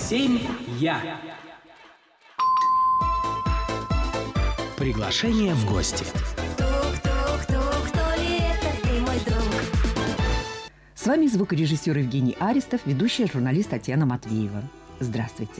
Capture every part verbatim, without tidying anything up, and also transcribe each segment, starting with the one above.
Семья. Приглашение в гости. С вами звукорежиссер Евгений Аристов, ведущая журналист Татьяна Матвеева. Здравствуйте.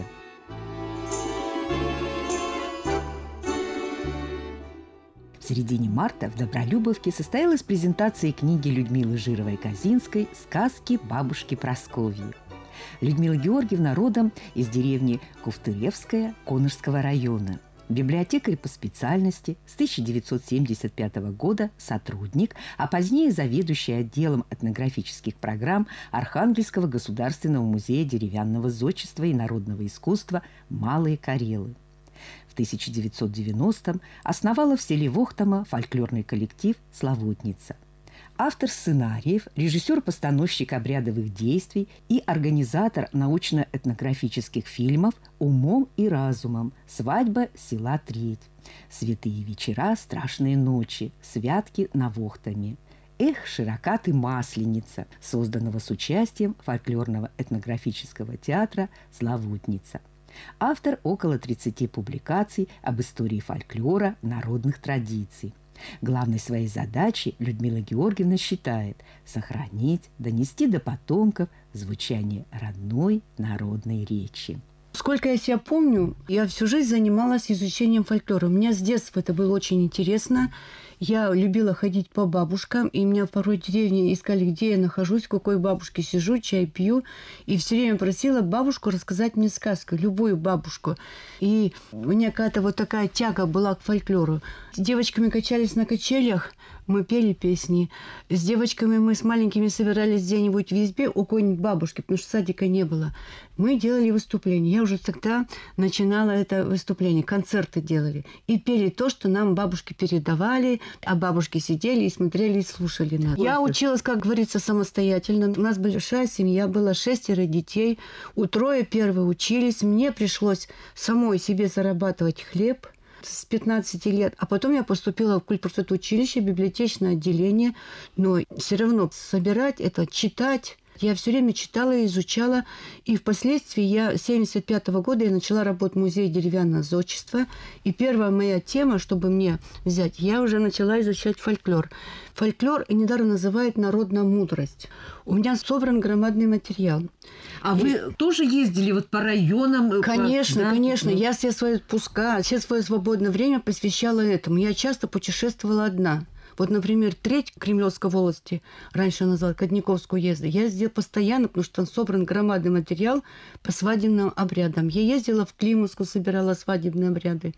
В середине марта в Добролюбовке состоялась презентация книги Людмилы Жировой-Казинской «Сказки бабушки Прасковьи». Людмила Георгиевна родом из деревни Куфтыревская Конышского района. Библиотекарь по специальности, с тысяча девятьсот семьдесят пятого года сотрудник, а позднее заведующий отделом этнографических программ Архангельского государственного музея деревянного зодчества и народного искусства «Малые Карелы». В тысяча девятьсот девяностом основала в селе Вохтома фольклорный коллектив «Славутница». Автор сценариев, режиссер-постановщик обрядовых действий и организатор научно-этнографических фильмов «Умом и разумом», «Свадьба села Треть», «Святые вечера, страшные ночи», «Святки на Вохтоме», «Эх, широка ты, Масленица», созданного с участием фольклорного этнографического театра «Славутница». Автор около тридцати публикаций об истории фольклора, народных традиций. Главной своей задачей Людмила Георгиевна считает сохранить, донести до потомков звучание родной народной речи. Сколько я себя помню, я всю жизнь занималась изучением фольклора. У меня с детства это было очень интересно. Я любила ходить по бабушкам, и меня в порой деревне искали, где я нахожусь, в какой бабушке сижу, чай пью. И все время просила бабушку рассказать мне сказку, любую бабушку. И у меня какая-то вот такая тяга была к фольклору. С девочками качались на качелях, мы пели песни. С девочками мы с маленькими собирались где-нибудь в избе у какой-нибудь бабушки, потому что садика не было. Мы делали выступления. Я уже тогда начинала это выступление, концерты делали. И пели то, что нам бабушки передавали, а бабушки сидели и смотрели, и слушали нас. Я училась, как говорится, самостоятельно. У нас большая семья, было шестеро детей. У трое первые учились. Мне пришлось самой себе зарабатывать хлеб с пятнадцати лет. А потом я поступила в культпросветучилище, библиотечное отделение. Но все равно собирать это, читать... Я все время читала и изучала. И впоследствии я с семьдесят пятого года я начала работать в музее деревянного зодчества. И первая моя тема, чтобы мне взять, я уже начала изучать фольклор. Фольклор недаром называют народная мудрость. У меня собран громадный материал. А и... вы тоже ездили вот по районам? Конечно, по... конечно. Да? Я все свои отпуска, все свое свободное время посвящала этому. Я часто путешествовала одна. Вот, например, Треть Кремлевской волости, раньше называлась Кадниковскую уезда, я ездила постоянно, потому что там собран громадный материал по свадебным обрядам. Я ездила в Климовску, собирала свадебные обряды.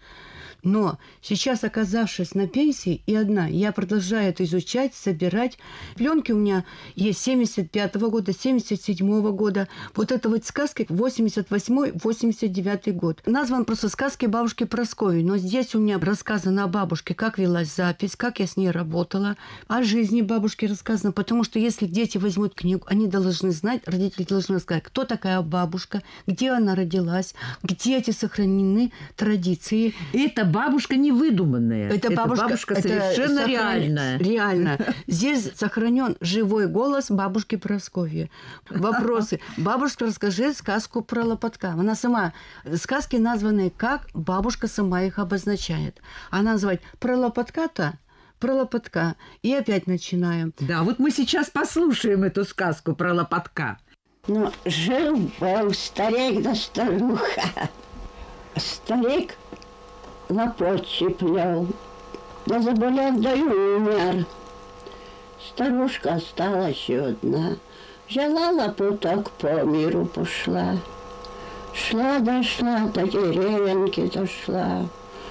Но сейчас, оказавшись на пенсии и одна, я продолжаю это изучать, собирать. Пленки у меня есть семьдесят пятого года, семьдесят седьмого года. Вот это вот сказки восемьдесят восьмой — восемьдесят девятый год. Назван просто «Сказки бабушки Прасковьи». Но здесь у меня рассказано о бабушке, как велась запись, как я с ней работала. О жизни бабушки рассказано. Потому что если дети возьмут книгу, они должны знать, родители должны сказать, кто такая бабушка, где она родилась, где эти сохранены традиции. Это бабушка не выдуманная. Это бабушка, это бабушка это совершенно сохран... реальная. Реально. Здесь сохранен живой голос бабушки Прасковьи. Вопросы. Бабушка, расскажи сказку про Лопатка. Она сама... Сказки названы как бабушка сама их обозначает. Она называет про Лопатка-то, про Лопатка. И опять начинаем. Да, вот мы сейчас послушаем эту сказку про Лопатка. Ну, жил-был старик да старуха. Старик лопотчи плел, да заболел, да и умер. Старушка осталась одна, взяла лопоток по миру пошла. Шла, дошла, до деревенки дошла.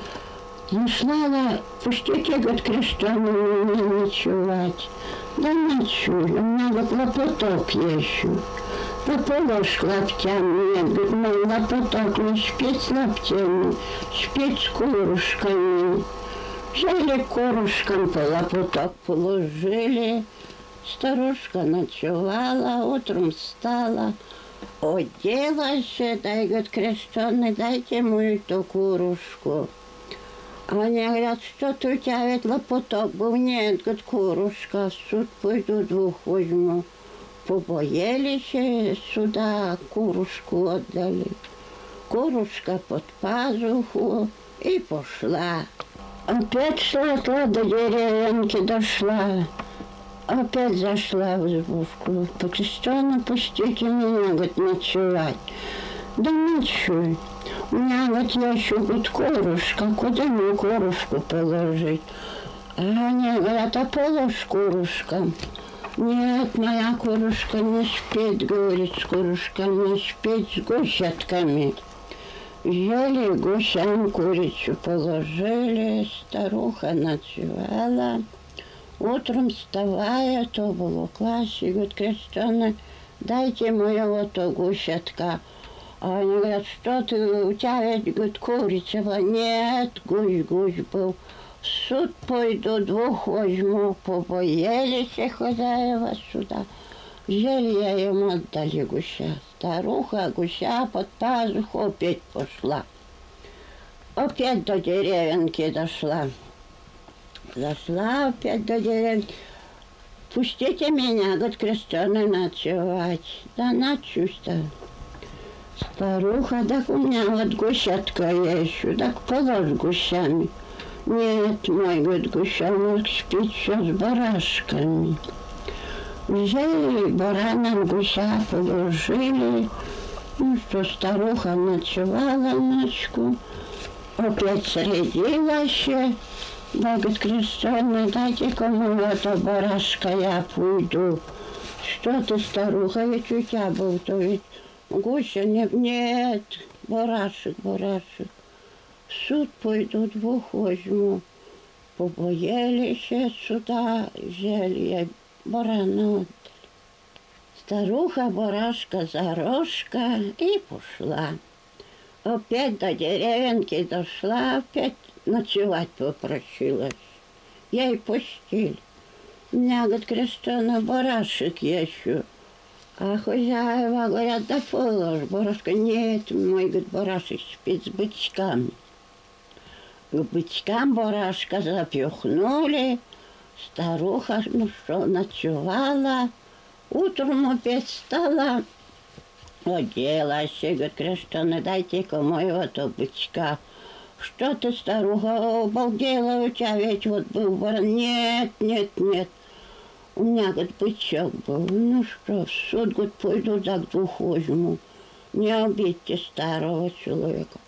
Зашла она, пустите, говорит, крещеную мне ночевать. Да ночую, мне вот лопоток ещу. Пополошь лаптями, нет, говорит, мой лопоток не спеть с лаптями, спеть с курушками. Взяли курушкам по лопоток положили. Старушка ночевала, утром встала, оделась, дай, говорит, крещеный, дайте мою эту курушку. А они говорят, что-то у тебя ведь лопоток был. Нет, говорит, курушка, в суд пойду, двух возьму. побоялись, сюда курушку отдали. Курушка под пазуху и пошла. Опять шла, шла до деревеньки, дошла. Опять зашла в избушку. Покрещена, пустите меня, говорит, ночевать. Да ночуй. У меня, говорит, я еще, говорит, курушка. Куда мне курушку положить? А они говорят, а положь курушкам. Нет, моя курушка не спит, говорит, с курушками, спит с гусятками. Взяли гусям курицу, положили, старуха ночевала. Утром вставая, то волоклась и говорит, крещеная, дайте моего то гусятка. А они говорят, что ты, у тебя ведь, говорит, курица была. Нет, гусь, гусь был. В суд пойду, двух возьму, побоялись хозяева сюда. Взяли я ему, отдали гуся. Старуха гуся под пазуху опять пошла. Опять до деревенки дошла. Зашла опять до деревенки. Пустите меня, говорит, крещеная, ночевать. Да ночусь-то. Старуха, так у меня вот гусятка я ищу, так положь гусями. Нет, мой, говорит, гусенок спит все с барашками. Взяли баранам гуся, положили. Ну что, старуха ночевала ночку. Опять средилась. Да, говорит, крещеная, дайте-ка мне это барашка, я пойду. Что ты, старуха, ведь у тебя был, то ведь гуся, нет, нет, барашек, барашек. В суд пойду, двух возьму. Побоялись сюда, взяли я барана отдали. Старуха барашка за рожка и пошла. Опять до деревенки дошла, опять ночевать попросилась. Я и пустили. У меня, говорит, крещеная, барашек еще. А хозяева говорят, да положь, барашка. Нет, мой, говорит, барашек спит с бычками. К бычкам барашка запихнули. Старуха, ну что, ночевала. Утром опять встала. Оделась, говорит, крещеная, дайте-ка моего-то бычка. Что ты, старуха, обалдела, у тебя ведь вот был баран. Нет, нет, нет. У меня, говорит, бычок был. Ну что, в суд, говорит, пойду, так двух возьму. Не обидьте старого человека.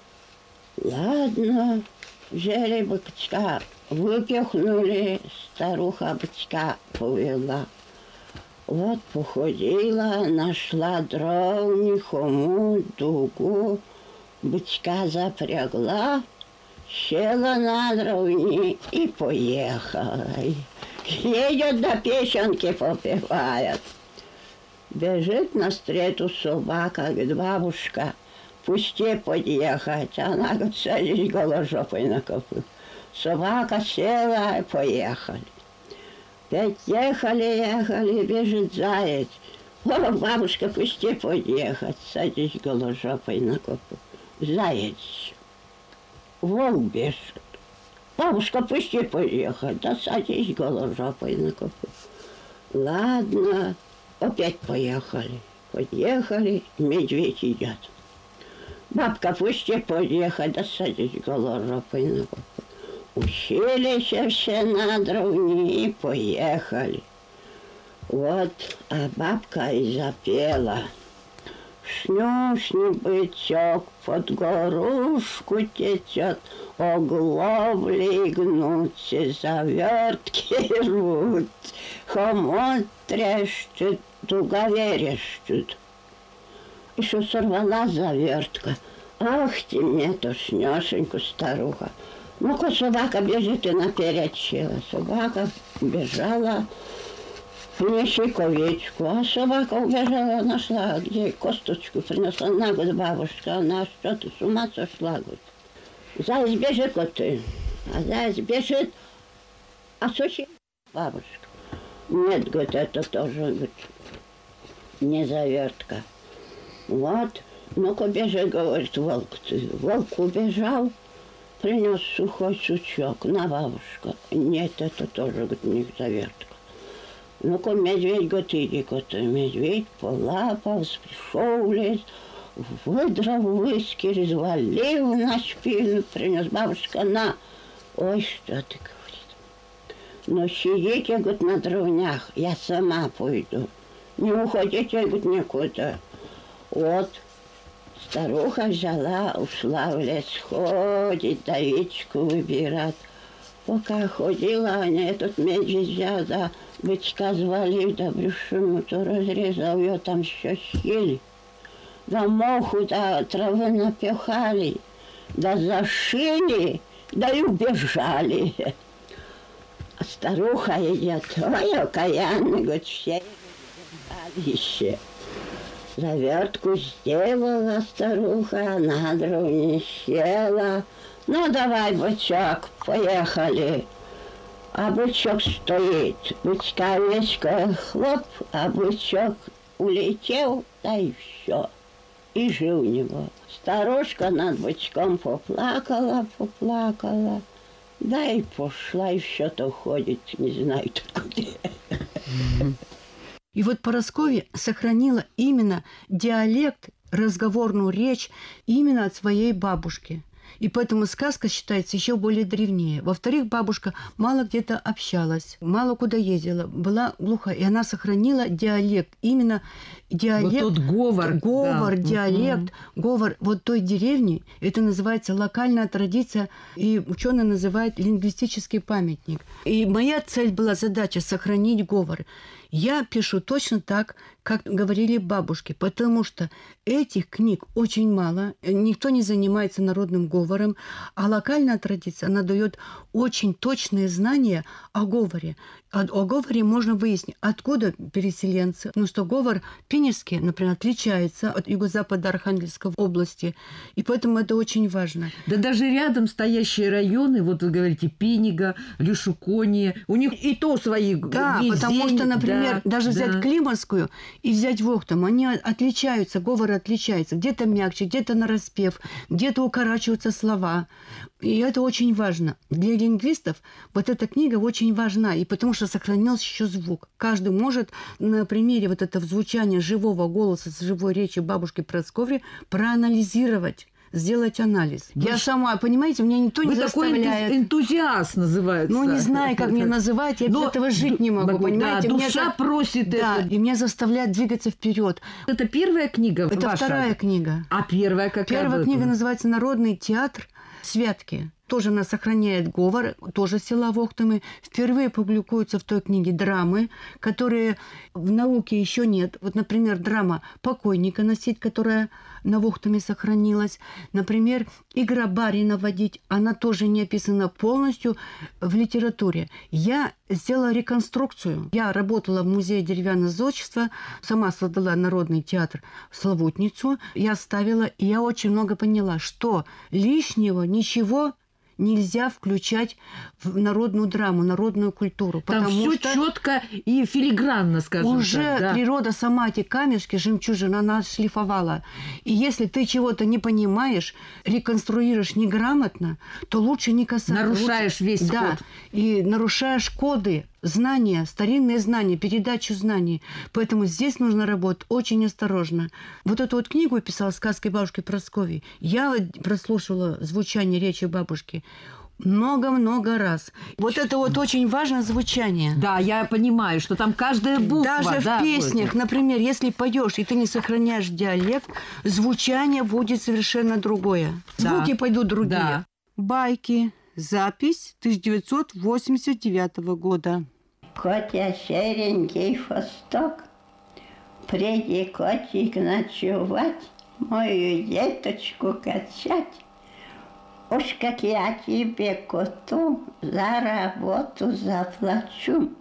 Ладно, взяли бычка, выпихнули, старуха бычка повела. Вот походила, нашла дров, хомут, дугу, бычка запрягла, села на дровни и поехала. Едет до песенки попивает. Бежит навстречу собака, говорит, бабушка, пусти подъехать. Она, говорит, садись голожопой на копыт. Собака села и поехали. Опять ехали, ехали, бежит заяц. О, бабушка, пусти подъехать, садись голожопой на копыт. Заяц. Волк бежит. Бабушка, пусти поехать, да садись голожопой на копыт. Ладно, опять поехали. Подъехали, медведь идет. Бабка, пусти подъехать, да садись голожопой на копыт. Уселись все на дровни и поехали. Вот, а бабка и запела. Снюшный бычок под горушку течет, оглобли гнутся, завертки рвут, хомут трещет, дугове режут. Еще сорвала завертка. Ах ты мне, то снешеньку, старуха. Ну-ка, собака бежит и наперед села. Собака бежала, принеси овечку. А собака убежала, нашла, где косточку принесла. На, говорит, бабушка, она что ты с ума сошла, говорит. Заяц бежит, коты. А заяц бежит, а сучи бабушка. Нет, говорит, это тоже, говорит, не завертка. Вот, ну-ка бежи, говорит, волк. Волк убежал, принес сухой сучок. На, бабушка. Нет, это тоже, говорит, не завертка. Ну-ка, медведь год иди, год медведь полапал, пришел в лес, выдрал выски, развалил на спину, принес бабушка на. Ой, что ты, говорит. Но сидите, говорит, на дровнях, я сама пойду. Не уходите, говорит, никуда. Вот, старуха взяла, ушла в лес, ходит, давичку выбирать. Пока ходила, они этот медведь взял, да, бычка звалил, да брюшину, то разрезал ее, там все съели. Да моху, да травы напихали, да зашили, да и убежали. А старуха идет, ой, окаянный, говорит, все еще. Завертку сделала старуха, на дровне села. Ну, давай, бычок, поехали. А бычок стоит, бычка овечка хлоп, а бычок улетел, да и все. И жил у него. Старушка над бычком поплакала, поплакала, да и пошла, и все-то ходит, не знаю куда. И вот Парасковья сохранила именно диалект, разговорную речь именно от своей бабушки. И поэтому сказка считается еще более древнее. Во-вторых, бабушка мало где-то общалась, мало куда ездила, была глухая. И она сохранила диалект, именно диалект. Вот тот говор. Говор, да. диалект, угу. говор вот той деревни. Это называется локальная традиция, и ученые называют лингвистический памятник. И моя цель была, задача сохранить говор. Я пишу точно так, как говорили бабушки, потому что этих книг очень мало, никто не занимается народным говором, а локальная традиция, она дает очень точные знания о говоре. О, о говоре можно выяснить, откуда переселенцы, ну что говор пинежский, например, отличается от юго-запада Архангельской области, и поэтому это очень важно. Да даже рядом стоящие районы, вот вы говорите, Пинига, Люшукония, у них и то свои Да, весь потому день, что, например, да, даже да. взять Климовскую и взять Вохтом, они отличаются, говоры отличаются. Где-то мягче, где-то нараспев, где-то укорачиваются слова. И это очень важно. Для лингвистов вот эта книга очень важна, и потому что сохранился еще звук. Каждый может на примере вот этого звучания живого голоса, живой речи бабушки Парасковьи проанализировать, сделать анализ. Вы Я ж... сама, понимаете, меня никто Вы не такой заставляет. энтузиаст называется. Ну, не знаю, как меня называть, я без Но этого жить не могу, могу, понимаете? Да, Мне душа это... просит Да, это. и меня заставляет двигаться вперед. Это первая книга Это ваша? вторая книга. А первая какая? Первая была? книга называется «Народный театр Святки». Тоже она сохраняет говор, тоже села Вохтомы. Впервые публикуются в той книге драмы, которые в науке еще нет. Вот, например, драма «Покойника носить», которая на Вохтоме сохранилась. Например, «Игра барина водить», она тоже не описана полностью в литературе. Я сделала реконструкцию. Я работала в музее деревянного зодчества, сама создала Народный театр «Славутницу». Я ставила, и я очень много поняла, что лишнего ничего нельзя включать в народную драму, народную культуру. Там все что четко и филигранно, скажем уже так. Да. природа сама эти камешки, жемчужины, она шлифовала. И если ты чего-то не понимаешь, реконструируешь неграмотно, то лучше не касаться. Нарушаешь лучше... весь да, код. И нарушаешь коды, знания, старинные знания, передачу знаний. Поэтому здесь нужно работать очень осторожно. Вот эту вот книгу я писала «Сказки бабушки Парасковьи». Я прослушивала звучание речи бабушки много-много раз. Вот это вот очень важно звучание. Да, я понимаю, что там каждая буква. Даже да, в песнях, вот. например, если поешь и ты не сохраняешь диалект, звучание будет совершенно другое. Да. Звуки пойдут другие. Да. Байки. Запись тысяча девятьсот восемьдесят девятого года. Котя серенький хвосток, приди, котик, ночевать, мою деточку качать. Уж как я тебе, коту, за работу заплачу.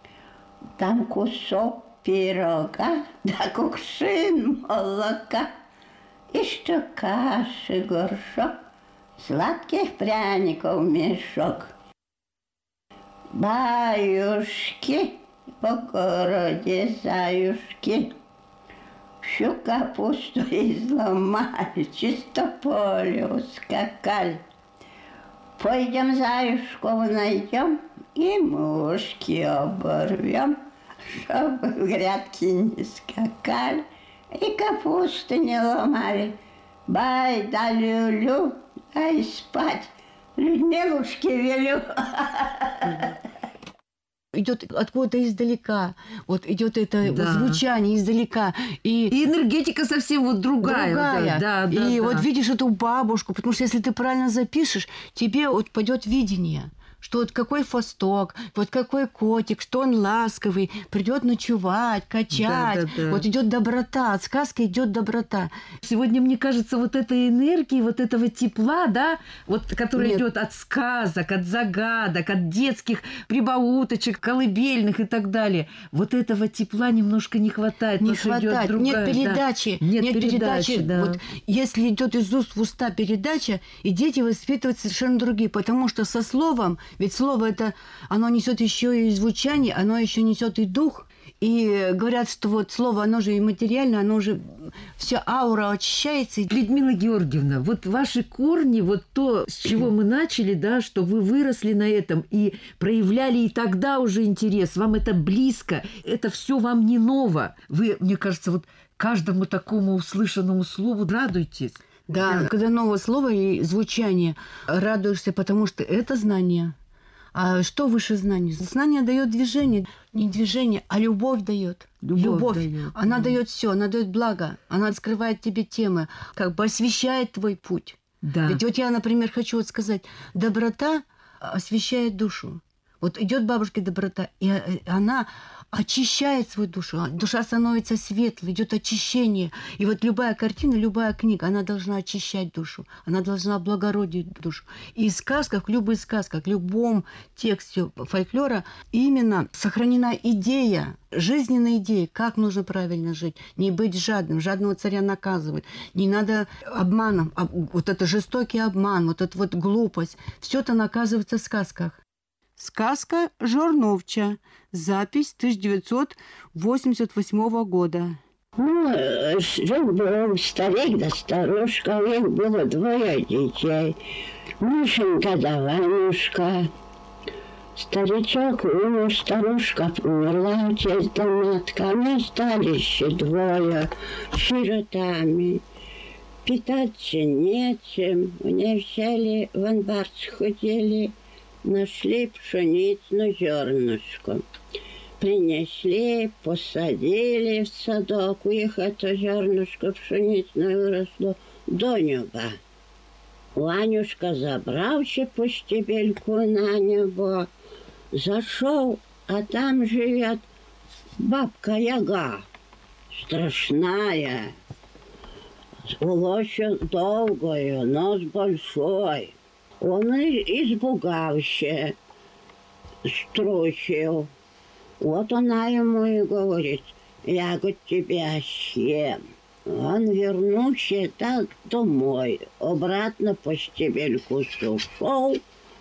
Там кусок пирога, да кувшин молока, и что каши горшок, сладких пряников мешок. Баюшки, по городе заюшки, всю капусту изломали, чисто поле ускакали. Пойдем заюшков найдем и мушки оборвем. чтоб в грядки не скакали и капусты не ломали. Бай да люлю, дай спать, Людмилушке велю. Идет откуда-то издалека, вот идет это Да. звучание издалека. И, И энергетика совсем вот другая. другая. Да, да, и да. вот видишь эту бабушку, потому что если ты правильно запишешь, тебе вот пойдет видение, что вот какой фосток, вот какой котик, что он ласковый, придет ночевать, качать. Да, да, да. Вот идет доброта, от сказки идет доброта. Сегодня, мне кажется, вот этой энергии, вот этого тепла, да, вот, которая Нет. идет от сказок, от загадок, от детских прибауточек, колыбельных и так далее, вот этого тепла немножко не хватает. Не потому что идет хватает, другая, нет да. передачи, Нет, нет передачи, передачи. да. Вот если идет из уст в уста передача, и дети воспитывают совершенно другие, потому что со словом, ведь слово это, оно несет еще и звучание, оно еще несет и дух. И говорят, что вот слово, оно же и материально, оно же вся аура очищается. Людмила Георгиевна, вот ваши корни, вот то, с чего мы начали, да, что вы выросли на этом и проявляли и тогда уже интерес, вам это близко, это все вам не ново. Вы, мне кажется, вот каждому такому услышанному слову радуетесь. Да, Да. когда новое слово и звучание, радуешься, потому что это знание. А что выше знания? Знание дает движение, не движение, а любовь дает. Любовь даёт, Она да. дает все, она дает благо, она открывает тебе темы, как бы освещает твой путь. Да. Ведь вот я, например, хочу вот сказать, доброта освещает душу. Вот идет бабушка доброта, и она очищает свою душу. Душа становится светлой, идет очищение. И вот любая картина, любая книга, она должна очищать душу, она должна облагородить душу. И в сказках, в любых сказках, в любом тексте фольклора именно сохранена идея, жизненная идея, как нужно правильно жить. Не быть жадным, жадного царя наказывать. Не надо обманом, вот это жестокий обман, вот эта вот глупость. Все это наказывается в сказках. Сказка Жорновча. Запись тысяча девятьсот восемьдесят восьмого года. Ну, жил-был старик да старушка, у них было двое детей. Мишенька да Ванюшка. Старичок умер, старушка умерла, отец да матка. Они остались еще двое сиротами. Питаться нечем. Они взяли в амбар сходили, нашли пшеничную зернышко. Принесли, посадили в садок. У них это зернышко пшеничное выросло до неба. Ванюшка, забравши по стебельку на небо, зашел, а там живет бабка-яга, страшная, волосся долгое, нос большой. Он испугался, струсил. Вот она ему и говорит: я говорит, тебя съем. Он вернулся так домой, обратно по стебельку ушел,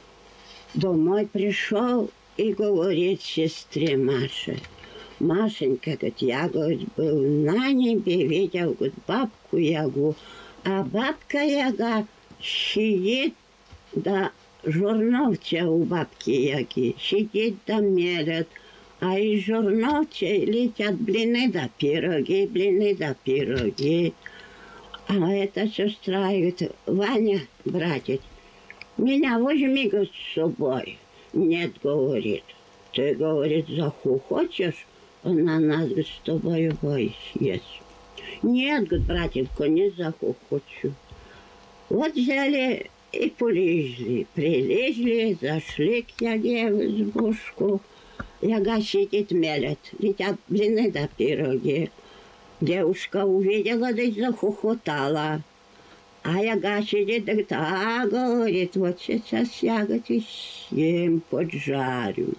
домой пришел и говорит сестре Маше: Машенька, говорит, я говорит, был на небе, видел говорит, бабку-ягу, а бабка-яга сидит, да журновця у бабки-яги, сидит да мелет, а из журновця летят блины да пироги, блины да пироги. А эта сестра говорит: Ваня, братец, меня возьми, говорит, с собой. Нет, говорит, ты, говорит, захохочешь, на нас, говорит, с тобой бой съесть. Нет, говорит, братец, не захохочу. Вот взяли и полезли, прилезли, зашли к яге в избушку. Яга сидит, мелет, летят блины да пироги. Девушка увидела, да и захохотала. А яга сидит, говорит, а, говорит, вот сейчас я, говорит, и съем, поджарю.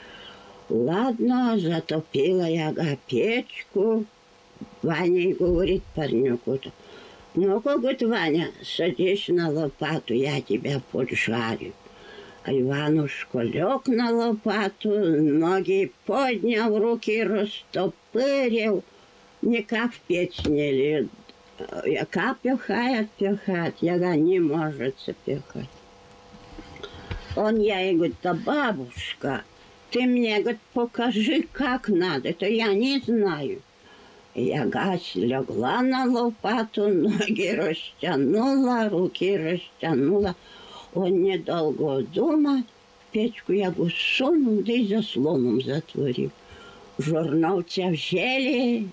Ладно, затопила яга печку. Ваня говорит парнюку: ну-ка, говорит, Ваня, садись на лопату, я тебя поджарю. А Иванушка лег на лопату, ноги поднял, руки растопырил, никак в печь не лез. Яка пихает, пихает, яга не может запихать. Он ей говорит: да бабушка, ты мне, говорит, покажи, как надо. Это я не знаю. Я гась легла на лопату, ноги растянула, руки растянула. Он, недолго думать, в печку я его сунул, да и заслоном затворил. Жорновця взяли,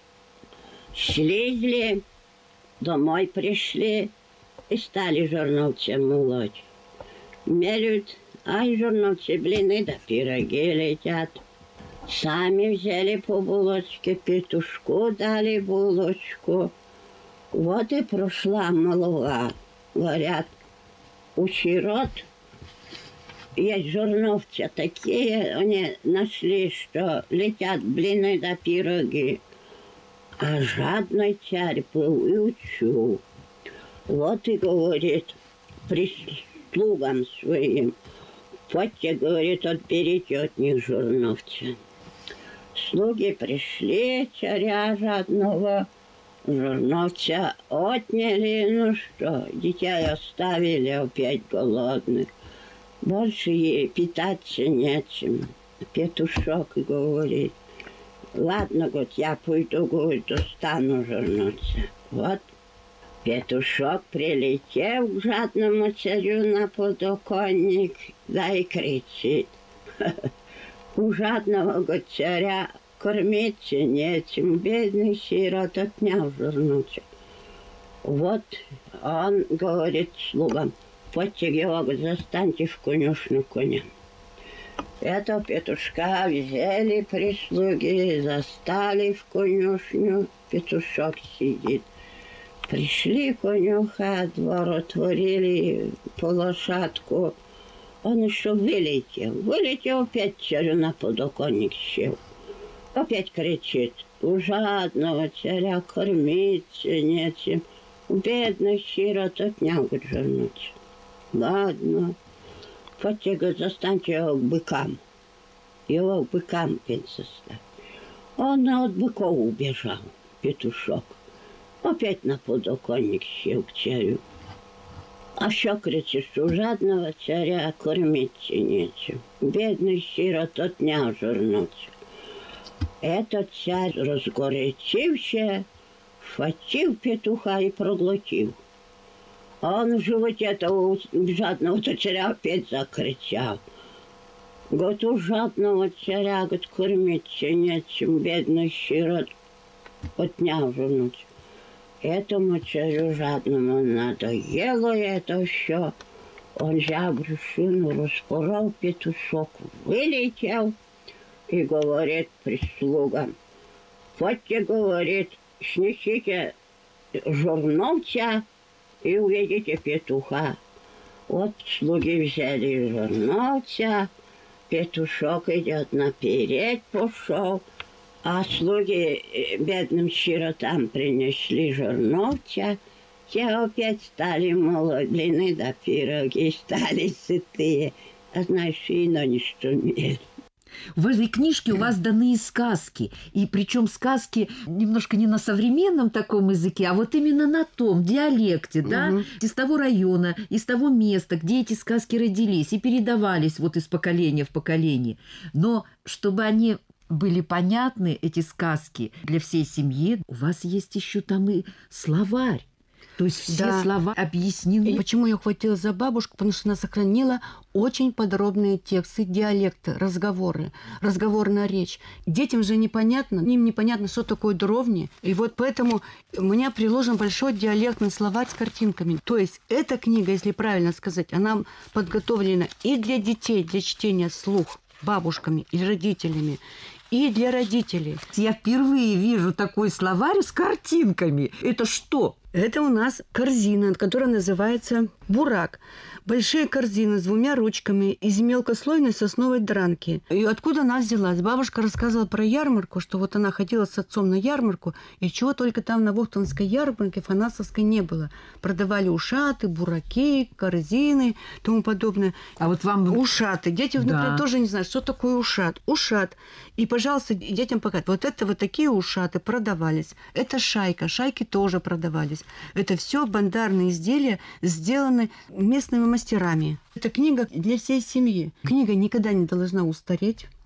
слезли, домой пришли и стали жорновця молоть. Мелют, ай, жорновцы, блины да пироги летят. Сами взяли по булочке, петушку дали булочку. Вот и прошла молва. Говорят, у сирот есть жорновцы такие, они нашли, что летят блины да пироги. А жадный царь был и учил. Вот и говорит прислугам своим, подьте, говорит, отберите от них жорновцы. Слуги пришли, царя жадного, жорновца отняли, ну что, детей оставили опять голодных. Больше ей питаться нечем. Петушок говорит, ладно, говорит, я пойду, говорит, достану жорновца. Вот петушок прилетел к жадному царю на подоконник, да и кричит. У жадного, говорит, царя кормиться нечем, бедный сирот отнял жорновца. Вот он говорит слугам, подьте его, застаньте в конюшню коня. Это петушка взяли прислуги, застали в конюшню, петушок сидит. Пришли конюха, двор отворили по лошадку. Он еще вылетел. Вылетел, опять царю на подоконник сел. Опять кричит, у жадного царя кормиться нечем. Бедный сирот отнял жорновца. Ладно, подьте, застаньте его к быкам. Его к быкам пенсоставь. Он от быков убежал, петушок. Опять на подоконник сел к царю. А что кричишь, у жадного царя кормиться нечем. Бедный сирот отнял жорновца. Этот царь, разгорячився, схватил петуха и проглотил. А он в животе этого жадного царя опять закричал. Говорит, у жадного царя, говорит, кормиться нечем, бедный сирот отнял жорновца. Этому царю жадному надоело это все. Он взял брюшину, распорол, петушок вылетел и говорит прислугам, подьте, говорит, снесите жорновца и увидите петуха. Вот слуги взяли жорновца, петушок идет наперед, пошел. А слуги бедным сиротам принесли жорновца, те опять стали молоть блины да пироги, стали сытые, а знаешь, и на ничто мели. В этой книжке у вас даны и сказки, и причем сказки немножко не на современном таком языке, а вот именно на том диалекте, да, угу. Из того района, из того места, где эти сказки родились и передавались вот из поколения в поколение. Но чтобы они были понятны, эти сказки, для всей семьи, у вас есть еще там и словарь. То есть все да. слова объяснены. И почему я хватила за бабушку? Потому что она сохранила очень подробные тексты, диалекты, разговоры, разговорная речь. Детям же непонятно, им непонятно, что такое дровни. И вот поэтому у меня приложен большой диалектный словарь с картинками. То есть эта книга, если правильно сказать, она подготовлена и для детей, для чтения вслух бабушками и родителями, и для родителей. Я впервые вижу такой словарь с картинками. Это что? Это у нас корзина, которая называется бурак. Большие корзины с двумя ручками из мелкослойной сосновой дранки. И откуда она взялась? Бабушка рассказывала про ярмарку, что вот она ходила с отцом на ярмарку, и чего только там на Вохтовской ярмарке Фанасовской не было. Продавали ушаты, бураки, корзины, тому подобное. А вот вам... Ушаты. Дети, например, да. тоже не знают, что такое ушат. Ушат. И, пожалуйста, детям показать. Вот это вот такие ушаты продавались. Это шайка. Шайки тоже продавались. Это все бандарные изделия, сделаны местными мастерами. Это книга для всей семьи. Книга никогда не должна устареть.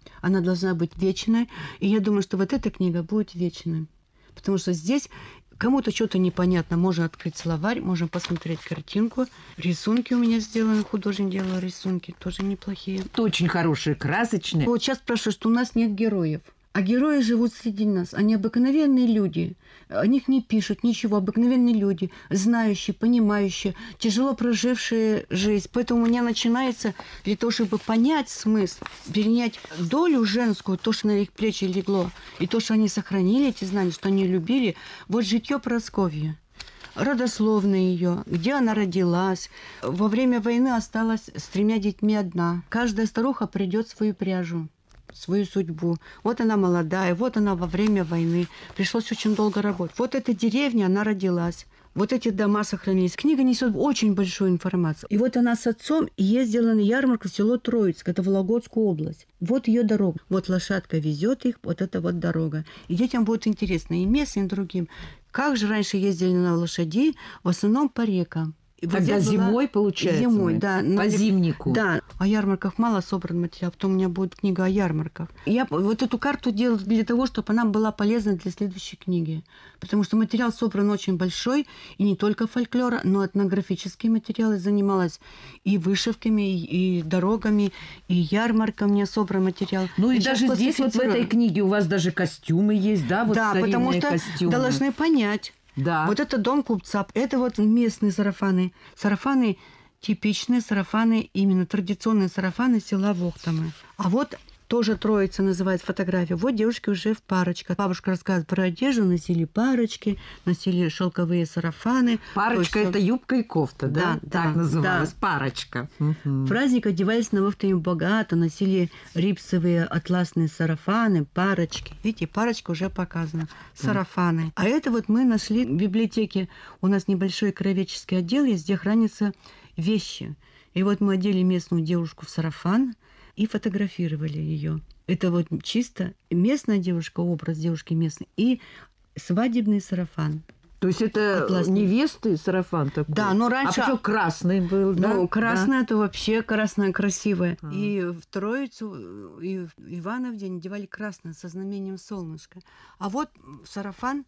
Она должна быть вечной. И я думаю, что вот эта книга будет вечной. Потому что здесь кому-то что-то непонятно. Можно открыть словарь, можно посмотреть картинку. Рисунки у меня сделаны, художник делал рисунки, тоже неплохие. Это очень хорошие, красочные. Вот сейчас спрашиваю, что у нас нет героев. А герои живут среди нас. Они обыкновенные люди. О них не пишут ничего. Обыкновенные люди, знающие, понимающие, тяжело прожившие жизнь. Поэтому у меня начинается, для того, чтобы понять смысл, перенять долю женскую, то, что на их плечи легло, и то, что они сохранили эти знания, что они любили. Вот житье Прасковьи. Родословная ее, где она родилась. Во время войны осталась с тремя детьми одна. Каждая старуха придет в свою пряжу, свою судьбу. Вот она молодая, вот она во время войны. Пришлось очень долго работать. Вот эта деревня, она родилась. Вот эти дома сохранились. Книга несет очень большую информацию. И вот она с отцом ездила на ярмарку в село Троицк, это Вологодскую область. Вот ее дорога. Вот лошадка везет их, вот это вот дорога. И детям будет интересно, и местным, и другим. Как же раньше ездили на лошадей? В основном по рекам. И вот Тогда здесь была- зимой, получается? Зимой, мы? да. По на- зимнику. Да. О ярмарках мало собран материал. Потом у меня будет книга о ярмарках. Я вот эту карту делаю для того, чтобы она была полезна для следующей книги. Потому что материал собран очень большой. И не только фольклора, но этнографические материалы. Занималась и вышивками, и, и дорогами, и ярмарками. У меня собран материал. Ну и, сейчас даже здесь, вот в классифицирую. этой книге у вас даже костюмы есть, да? Вот Да, потому старинные что костюмы. должны понять. Да. Вот это дом купца. Это вот местные сарафаны. Сарафаны типичные, сарафаны, именно традиционные сарафаны села Вохтамы. А вот тоже Троица называет фотографию. Вот девушки уже в парочках. Бабушка рассказывает про одежду. Носили парочки, носили шелковые сарафаны. Парочка То есть, это юбка и кофта, да? Да, Так да, называлась, да. парочка. В Мгм. праздник одевались на Вохтаме богато, носили рипсовые атласные сарафаны, парочки. Видите, парочка уже показана. Сарафаны. А это вот мы нашли в библиотеке. У нас небольшой краеведческий отдел есть, где хранятся вещи. И вот мы одели местную девушку в сарафан и фотографировали ее. Это вот чисто местная девушка, образ девушки местной, и свадебный сарафан. То есть это Атласный. невесты сарафан такой? Да, но раньше- А почему красный был, да? Ну, красное это вообще красное красивое. А. И в Троицу, и в Иванов день надевали красное со знамением солнышка. А вот сарафан,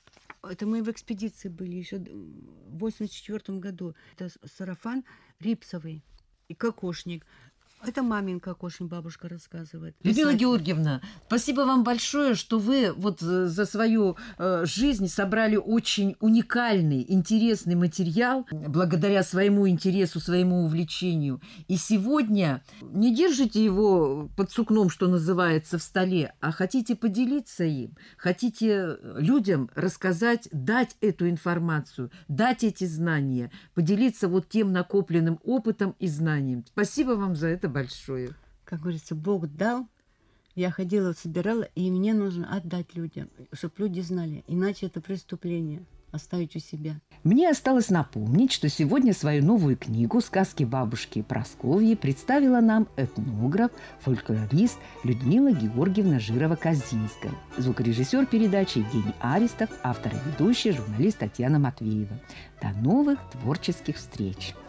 это мы в экспедиции были еще в восемьдесят четвёртом году. Это сарафан рипсовый и кокошник. Это мамин кокошник, бабушка рассказывает. Людмила Писать. Георгиевна, спасибо вам большое, что вы вот э, за свою э, жизнь собрали очень уникальный, интересный материал благодаря своему интересу, своему увлечению. И сегодня не держите его под сукном, что называется, в столе, а хотите поделиться им, хотите людям рассказать, дать эту информацию, дать эти знания, поделиться вот тем накопленным опытом и знанием. Спасибо вам за это большое. Как говорится, Бог дал, я ходила, собирала, и мне нужно отдать людям, чтобы люди знали. Иначе это преступление оставить у себя. Мне осталось напомнить, что сегодня свою новую книгу «Сказки бабушки Прасковьи» представила нам этнограф, фольклорист Людмила Георгиевна Жирова-Казинская, звукорежиссер передачи Евгений Аристов, автор и ведущая журналист Татьяна Матвеева. До новых творческих встреч!